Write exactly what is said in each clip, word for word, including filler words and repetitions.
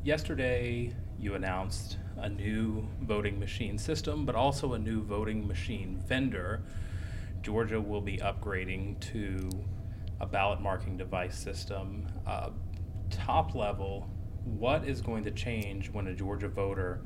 yesterday, you announced a new voting machine system, but also a new voting machine vendor. Georgia will be upgrading to a ballot marking device system. Uh, top level, what is going to change when a Georgia voter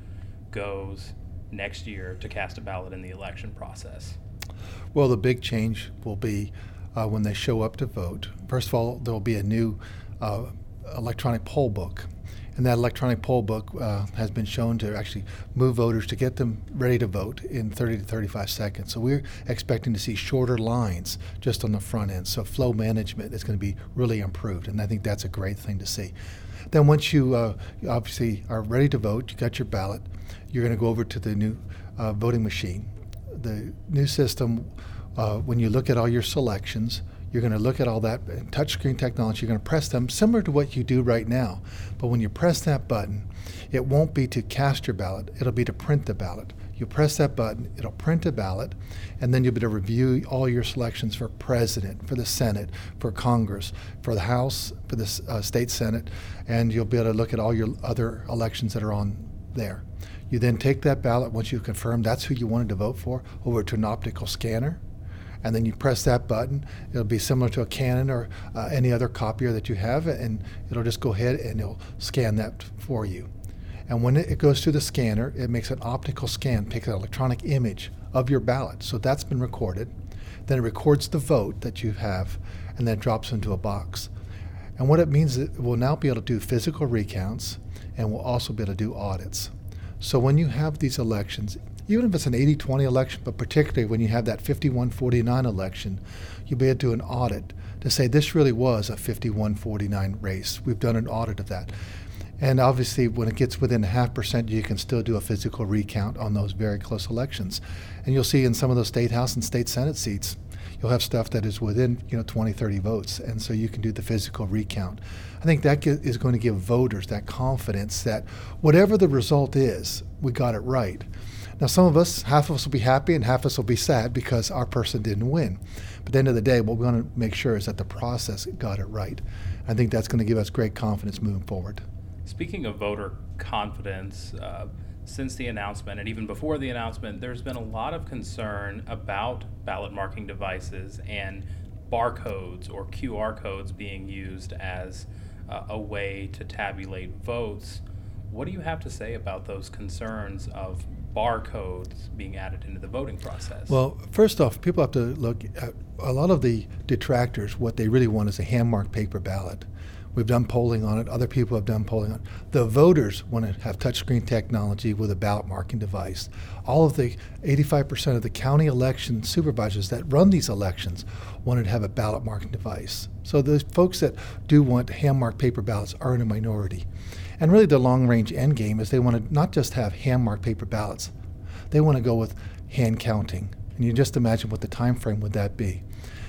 goes next year to cast a ballot in the election process? Well, the big change will be uh, when they show up to vote. First of all, there will be a new uh, electronic poll book. And that electronic poll book uh, has been shown to actually move voters to get them ready to vote in thirty to thirty-five seconds. So we're expecting to see shorter lines just on the front end. So flow management is going to be really improved, and I think that's a great thing to see. Then once you, uh, you obviously are ready to vote, you got your ballot, you're going to go over to the new uh, voting machine. The new system, uh, when you look at all your selections, you're going to look at all that touchscreen technology. You're going to press them similar to what you do right now. But when you press that button, it won't be to cast your ballot. It'll be to print the ballot. You press that button, it'll print a ballot, and then you'll be able to review all your selections for president, for the Senate, for Congress, for the House, for the uh, state Senate, and you'll be able to look at all your other elections that are on there. You then take that ballot, once you've confirmed that's who you wanted to vote for, over to an optical scanner. And then you press that button. It'll be similar to a Canon or uh, any other copier that you have, and it'll just go ahead and it'll scan that for you. And when it goes through the scanner, it makes an optical scan, takes an electronic image of your ballot. So that's been recorded. Then it records the vote that you have, and then it drops into a box. And what it means is it will now be able to do physical recounts, and we'll also be able to do audits. So when you have these elections, even if it's an eighty twenty election, but particularly when you have that fifty-one forty-nine election, you'll be able to do an audit to say this really was a fifty-one forty-nine race. We've done an audit of that. And obviously, when it gets within a half percent, you can still do a physical recount on those very close elections. And you'll see in some of those state house and state senate seats, you'll have stuff that is within, you know, twenty, thirty votes. And so you can do the physical recount. I think that is going to give voters that confidence that whatever the result is, we got it right. Now, some of us, half of us will be happy and half of us will be sad because our person didn't win. But at the end of the day, what we want to make sure is that the process got it right. I think that's going to give us great confidence moving forward. Speaking of voter confidence, uh, since the announcement and even before the announcement, there's been a lot of concern about ballot marking devices and barcodes or Q R codes being used as uh, a way to tabulate votes. What do you have to say about those concerns of barcodes being added into the voting process? Well, first off, people have to look at a lot of the detractors. What they really want is a hand-marked paper ballot. We've done polling on it. Other people have done polling on it. The voters want to have touchscreen technology with a ballot marking device. All of the eighty-five percent of the county election supervisors that run these elections wanted to have a ballot marking device. So the folks that do want hand-marked paper ballots are in a minority. And really the long-range end game is they want to not just have hand-marked paper ballots. They want to go with hand counting. And you just imagine what the time frame would that be.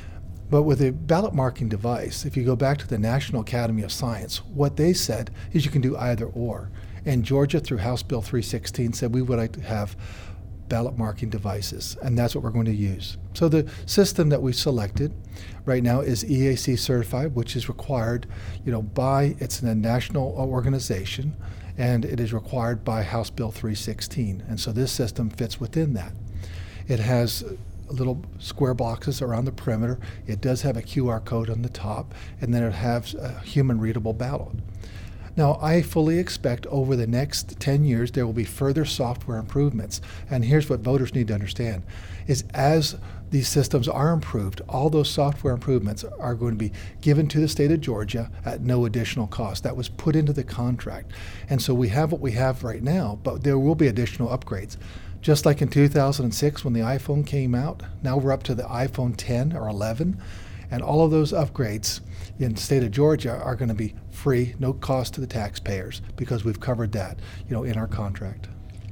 But with a ballot marking device, if you go back to the National Academy of Science, what they said is you can do either or. And Georgia, through House Bill three sixteen, said we would like to have ballot marking devices, and that's what we're going to use. So the system that we selected right now is E A C certified, which is required, you know, by, it's a national organization, and it is required by House Bill three sixteen. And so this system fits within that. It has little square boxes around the perimeter. It does have a Q R code on the top, and then it has a human readable ballot. Now, I fully expect over the next ten years there will be further software improvements. And here's what voters need to understand, is as these systems are improved, all those software improvements are going to be given to the state of Georgia at no additional cost. That was put into the contract. And so we have what we have right now, but there will be additional upgrades. Just like in two thousand six when the iPhone came out, now we're up to the iPhone ten or eleven. And all of those upgrades in the state of Georgia are going to be free, no cost to the taxpayers, because we've covered that, you know, in our contract.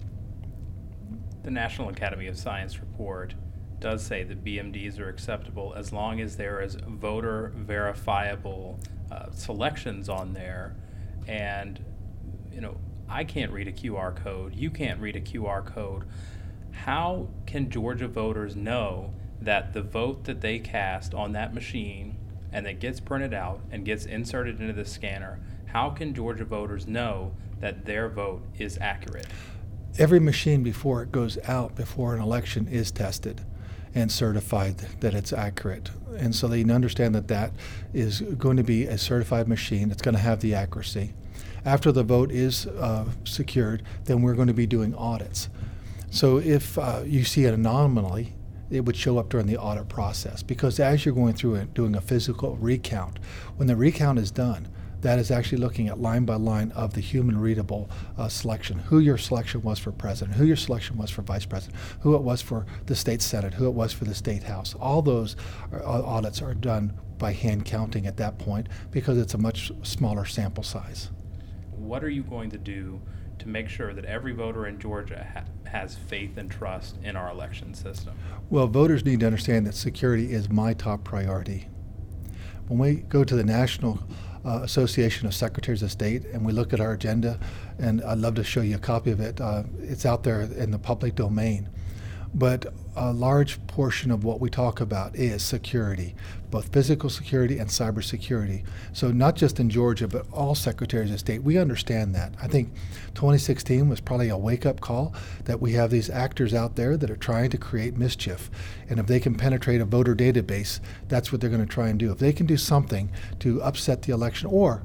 The National Academy of Science report does say that B M Ds are acceptable as long as there is voter verifiable uh, selections on there. And, you know, I can't read a Q R code. You can't read a Q R code. How can Georgia voters know that the vote that they cast on that machine and that gets printed out and gets inserted into the scanner, how can Georgia voters know that their vote is accurate? Every machine before it goes out, before an election, is tested and certified that it's accurate. And so they understand that that is going to be a certified machine. It's going to have the accuracy. After the vote is uh, secured, then we're going to be doing audits. So if uh, you see an anomaly, it would show up during the audit process, because as you're going through it, doing a physical recount, when the recount is done, that is actually looking at line by line of the human readable uh, selection, who your selection was for president, who your selection was for vice president, who it was for the state senate, who it was for the state house. All those are, uh, audits are done by hand counting at that point, because it's a much smaller sample size. What are you going to do to make sure that every voter in Georgia ha- has faith and trust in our election system? Well, voters need to understand that security is my top priority. When we go to the National uh, Association of Secretaries of State and we look at our agenda, and I'd love to show you a copy of it, uh, it's out there in the public domain. But a large portion of what we talk about is security, both physical security and cybersecurity. So not just in Georgia, but all secretaries of state, we understand that. I think twenty sixteen was probably a wake-up call that we have these actors out there that are trying to create mischief. And if they can penetrate a voter database, that's what they're going to try and do. If they can do something to upset the election or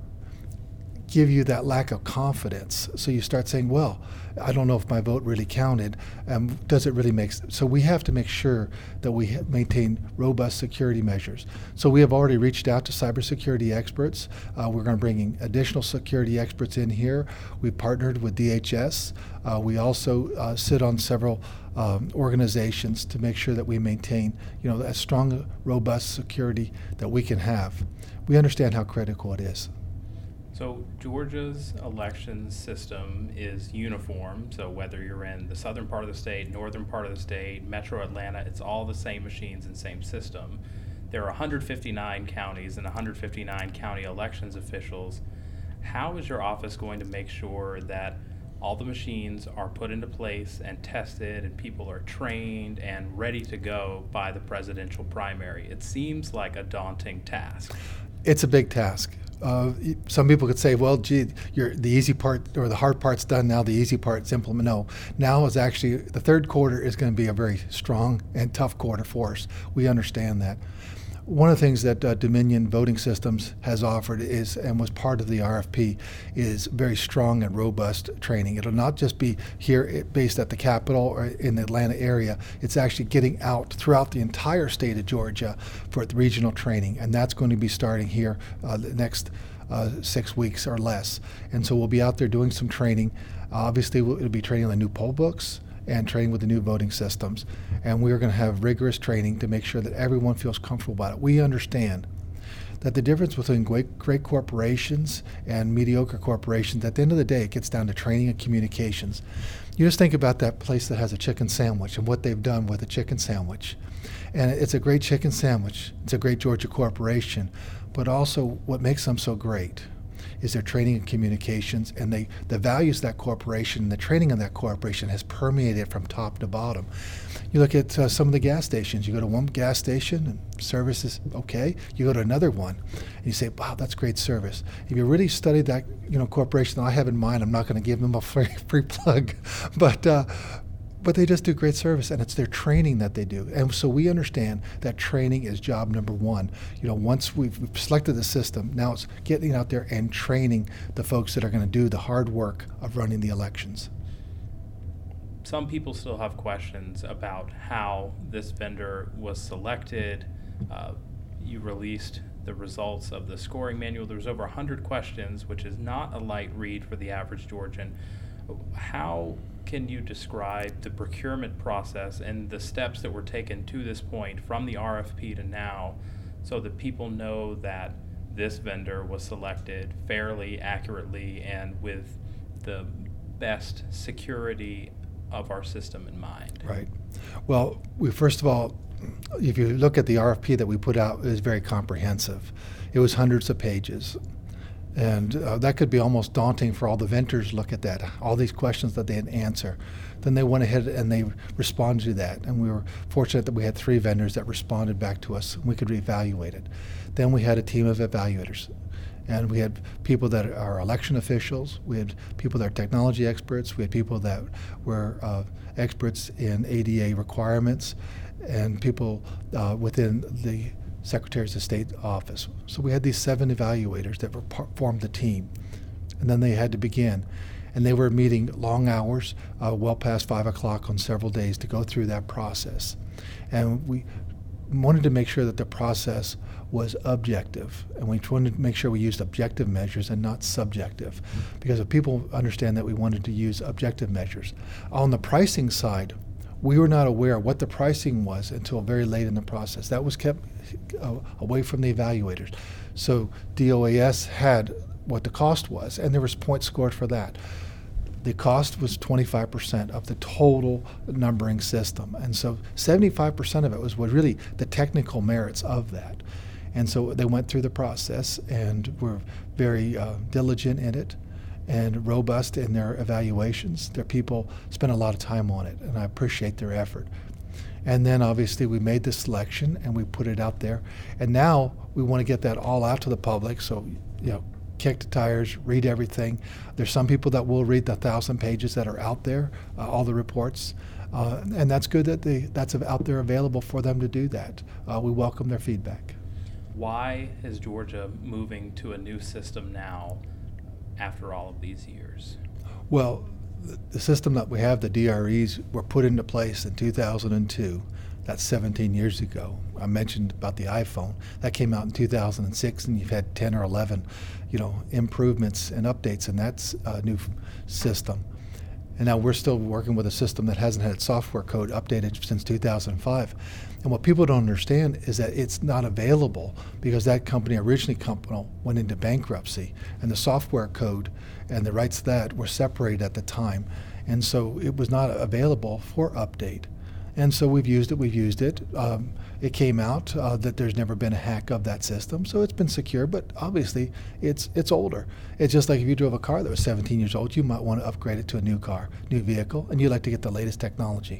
give you that lack of confidence, so you start saying, well, I don't know if my vote really counted. Um, does it really make sense? So we have to make sure that we maintain robust security measures. So we have already reached out to cybersecurity experts. Uh, we're going to bring in additional security experts in here. We partnered with D H S. Uh, we also uh, sit on several um, organizations to make sure that we maintain, you know, as strong, robust security that we can have. We understand how critical it is. So Georgia's election system is uniform, so whether you're in the southern part of the state, northern part of the state, metro Atlanta, it's all the same machines and same system. There are one hundred fifty-nine counties and one hundred fifty-nine county elections officials. How is your office going to make sure that all the machines are put into place and tested and people are trained and ready to go by the presidential primary? It seems like a daunting task. It's a big task. Uh, some people could say, well, gee, you're, the easy part or the hard part's done now, the easy part's implement. No, now is actually, the third quarter is going to be a very strong and tough quarter for us. We understand that. One of the things that uh, Dominion Voting Systems has offered is, and was part of the R F P, is very strong and robust training. It'll not just be here based at the Capitol or in the Atlanta area. It's actually getting out throughout the entire state of Georgia for regional training, and that's going to be starting here uh, the next uh, six weeks or less. And so we'll be out there doing some training. Uh, obviously, we'll, it'll be training on the new poll books and training with the new voting systems. And we're going to have rigorous training to make sure that everyone feels comfortable about it. We understand that the difference between great, great corporations and mediocre corporations, at the end of the day, it gets down to training and communications. You just think about that place that has a chicken sandwich and what they've done with a chicken sandwich. And it's a great chicken sandwich. It's a great Georgia corporation. But also what makes them so great is their training and communications, and they, the values of that corporation and the training of that corporation has permeated from top to bottom. You look at uh, some of the gas stations. You go to one gas station and service is okay. You go to another one and you say, wow, that's great service. If you really study that, you know, corporation that I have in mind, I'm not going to give them a free, free plug, but uh, but they just do great service, and it's their training that they do. And so we understand that training is job number one. You know, once we've, we've selected the system, now it's getting out there and training the folks that are going to do the hard work of running the elections. Some people still have questions about how this vendor was selected. Uh, you released the results of the scoring manual. There's over one hundred questions, which is not a light read for the average Georgian. How can you describe the procurement process and the steps that were taken to this point from the R F P to now, so that people know that this vendor was selected fairly, accurately, and with the best security of our system in mind? Right. Well, we first of all, if you look at the R F P that we put out, it was very comprehensive. It was hundreds of pages. And uh, that could be almost daunting for all the vendors to look at that, all these questions that they had to answer. Then they went ahead and they responded to that. And we were fortunate that we had three vendors that responded back to us, and we could evaluate it. Then we had a team of evaluators. And we had people that are election officials, we had people that are technology experts, we had people that were uh, experts in A D A requirements, and people uh, within the Secretary's of State office. So we had these seven evaluators that were par- formed the team, and then they had to begin. And they were meeting long hours, uh, well past five o'clock on several days to go through that process. And we wanted to make sure that the process was objective, and we wanted to make sure we used objective measures and not subjective, because if people understand that we wanted to use objective measures. On the pricing side, we were not aware what the pricing was until very late in the process. That was kept uh, away from the evaluators. So D O A S had what the cost was, and there was points scored for that. The cost was twenty-five percent of the total numbering system, and so seventy-five percent of it was what really the technical merits of that. And so they went through the process and were very uh, diligent in it and robust in their evaluations. Their people spent a lot of time on it, and I appreciate their effort. And then obviously we made the selection and we put it out there, and now we want to get that all out to the public. So, you know, kick the tires, read everything. There's some people that will read the thousand pages that are out there, uh, all the reports, uh, and that's good that they, that's out there available for them to do that. Uh, we welcome their feedback. Why is Georgia moving to a new system now after all of these years? Well, the, the system that we have, the D R Es, were put into place in two thousand two. That's seventeen years ago. I mentioned about the iPhone. That came out in two thousand six, and you've had ten or eleven, you know, improvements and updates in that uh, new f- system. And now we're still working with a system that hasn't had its software code updated since two thousand five. And what people don't understand is that it's not available because that company originally company went into bankruptcy, and the software code and the rights to that were separated at the time. And so it was not available for update. And so we've used it, we've used it. Um, it came out uh, that there's never been a hack of that system, so it's been secure, but obviously it's it's older. It's just like if you drove a car that was seventeen years old, you might want to upgrade it to a new car, new vehicle, and you like to get the latest technology.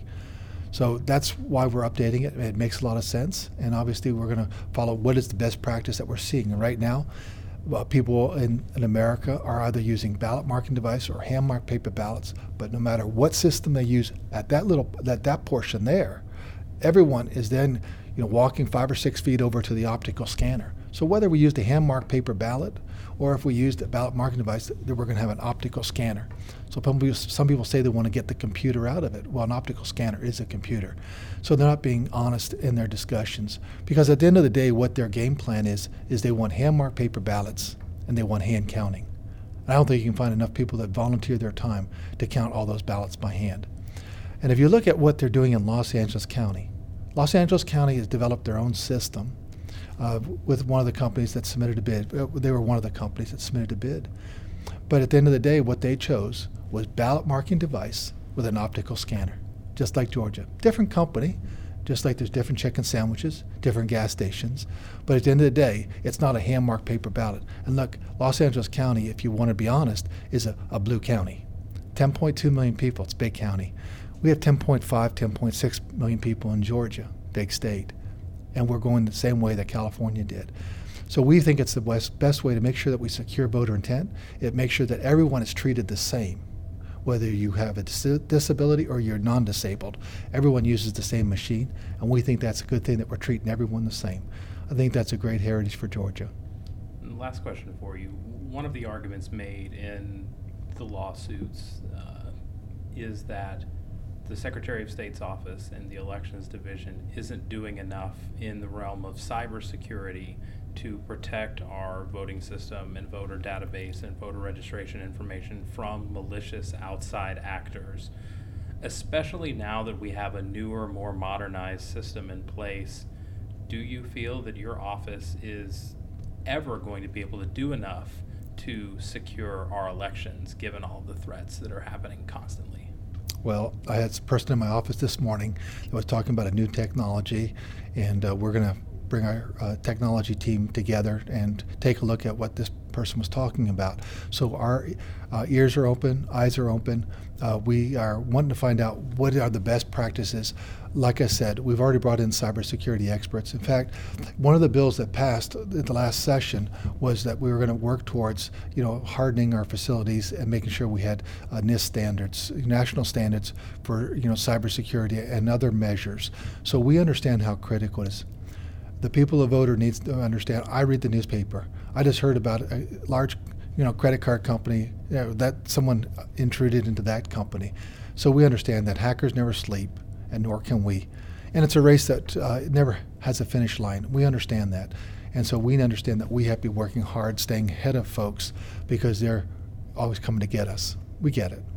So that's why we're updating it. It makes a lot of sense, and obviously we're going to follow what is the best practice that we're seeing. And right now, uh, people in, in America are either using ballot marking device or hand-marked paper ballots, but no matter what system they use at that little that, that portion there, everyone is then you know, walking five or six feet over to the optical scanner. So whether we used a hand-marked paper ballot or if we used a ballot marking device, we're going to have an optical scanner. So some people say they want to get the computer out of it. Well, an optical scanner is a computer. So they're not being honest in their discussions, because at the end of the day, what their game plan is, is they want hand-marked paper ballots and they want hand counting. And I don't think you can find enough people that volunteer their time to count all those ballots by hand. And if you look at what they're doing in Los Angeles County, Los Angeles County has developed their own system uh, with one of the companies that submitted a bid. They were one of the companies that submitted a bid. But at the end of the day, what they chose was ballot marking device with an optical scanner, just like Georgia. Different company, just like there's different chicken sandwiches, different gas stations. But at the end of the day, it's not a hand-marked paper ballot. And look, Los Angeles County, if you want to be honest, is a, a blue county. ten point two million people, it's a big county. We have ten point five, ten point six million people in Georgia, big state. And we're going the same way that California did. So we think it's the best, best way to make sure that we secure voter intent. It makes sure that everyone is treated the same, whether you have a dis- disability or you're non-disabled. Everyone uses the same machine, and we think that's a good thing that we're treating everyone the same. I think that's a great heritage for Georgia. Last question for you. One of the arguments made in the lawsuits uh, is that the Secretary of State's office and the Elections Division isn't doing enough in the realm of cybersecurity to protect our voting system and voter database and voter registration information from malicious outside actors, especially now that we have a newer, more modernized system in place. Do you feel that your office is ever going to be able to do enough to secure our elections, given all the threats that are happening constantly? Well, I had a person in my office this morning that was talking about a new technology, and uh, we're going to bring our uh, technology team together and take a look at what this person was talking about. So our uh, ears are open, eyes are open. Uh, we are wanting to find out what are the best practices. Like I said, we've already brought in cybersecurity experts. In fact, one of the bills that passed at the last session was that we were going to work towards, you know, hardening our facilities and making sure we had uh, NIST standards, national standards for, you know, cybersecurity and other measures. So we understand how critical it is. The people of voter needs to understand. I read the newspaper. I just heard about a large, you know, credit card company, you know, that someone intruded into that company. So we understand that hackers never sleep, and nor can we. And it's a race that uh, never has a finish line. We understand that. And so we understand that we have to be working hard, staying ahead of folks, because they're always coming to get us. We get it.